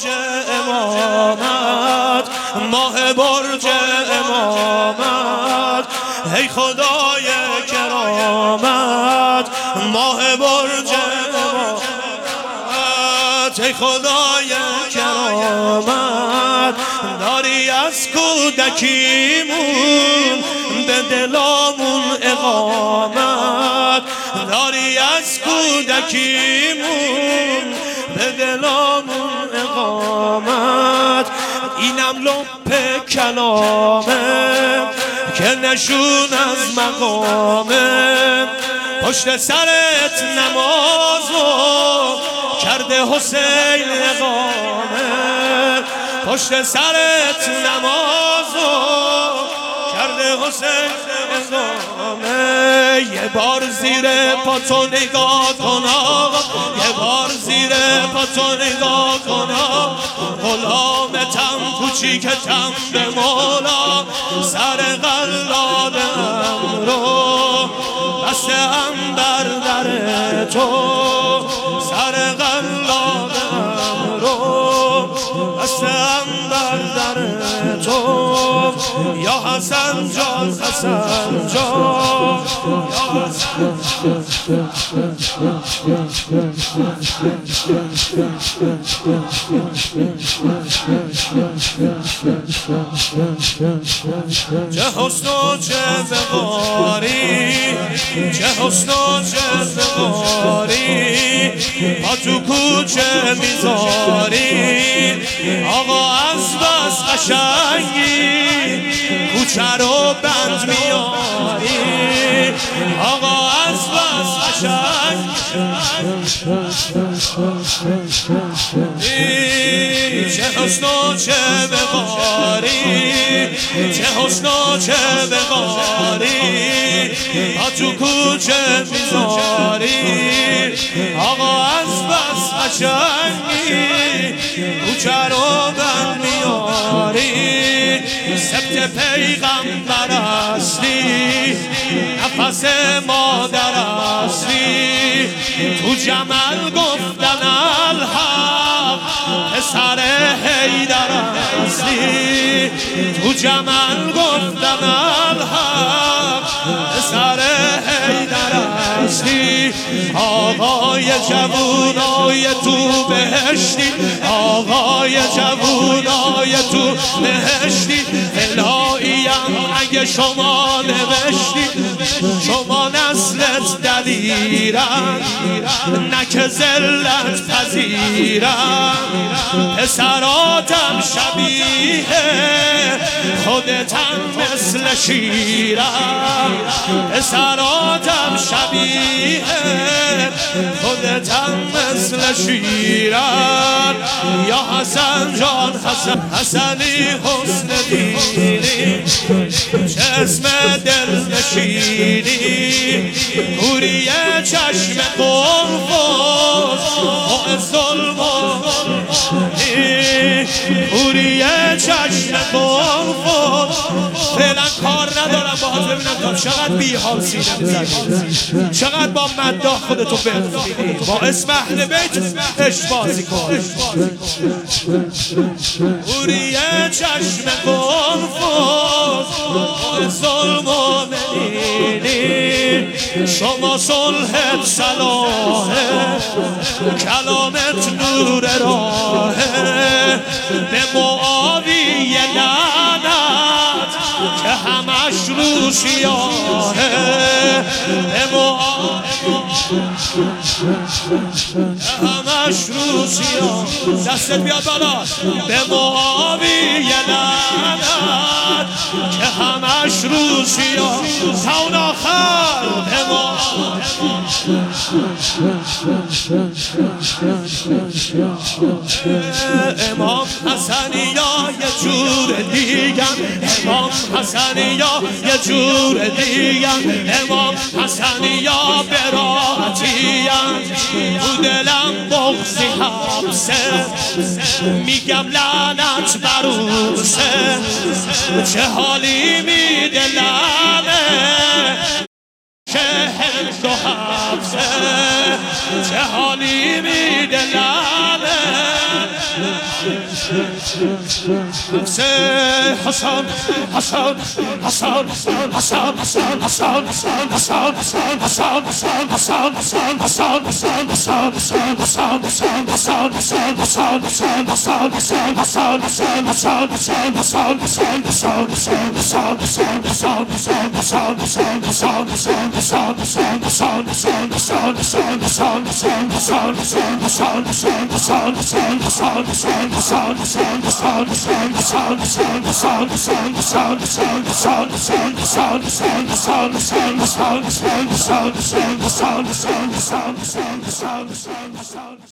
برج امامت، ماه برج امامت، ای خدای کرامت، ماه برج امامت، ای خدای کرامت، داری از کودکیمون به دلامون اقامت، داری از کودکیمون به دلامون اقامت. اینم لپ کلامه که نشون از مقامه، پشت سرت نمازو کرده حسین اقامه، پشت سرت نمازو کرده حسین اقامه. یه بار زیر پا تو نگاه کن آقا، یه بار زیر پا تو نگاه کن آقا، غلامتم کوچیکتم به مولا، سر قلادم رو بسته هم بر در تو، سر قلادم رو بسته هم بر در تو، یا حسن جان حسن جان، یا حسن چه حسن و چه وقاری، چه حسن و چه وقاری، پا تو کوچه میذاری آقا، از بس قشنگی کوچه رو بند میاری آقا، از بس قشنگی چه حسن و چه وقاری، چه حسن و چه وقاری، پا تو کوچه میذاری آقا، از بس قشنگی کوچه رو بند میاری. سبت پیغمبر هستی، نفس مادر هستی، تو جمل گفتن الحق پسر حیدر هستی، تو جمل گفتن الحق پسر حیدر هستی. آقای جوونای تو بهشتی، آقای جوونای تو بهشتی، الهیم اگه شما نوشتی، شما نسلت دلیرن نه که ذلت پذیرن، پسراتم شبیه خودتم مثل شیرن، پسراتم شبیه خودتم مثل شیرن. یا حسن جان حسن، حسنی حسن دینی، چه اسم دل نشینی، حوری چشم قرفوز معز المؤمنین، حوری چشم قرفوز. فعلا کار ندارم باهات، ببینم تو چقدر بی‌حال سینه میزنی، چقدر با مداح خودتو بفروشی، با اسم اهل بیت عشق بازی کن. حوری چشم قرفوز معز المؤمنین، شما صلحت صلاحه، کلامت نور راهه، به معاویه لعنت که همش رو سیاهه، به معاویه همش رو سیاه. دستت بیاد بالا. به معاویه لعنت که همش رو سیاه، تاون آخر به امام حسنی یا یه جور دیگم، امام حسنی یا یه جور دیگم، امام حسنی یا براحتیم، تو دلم بغضی حبسه، میگم لعنت بروسه، چه حالی میده لعنه که هند و حبسه، چه حالی میده لعنه نفس حسن حسن حسن حسن حسن حسن حسن حسن حسن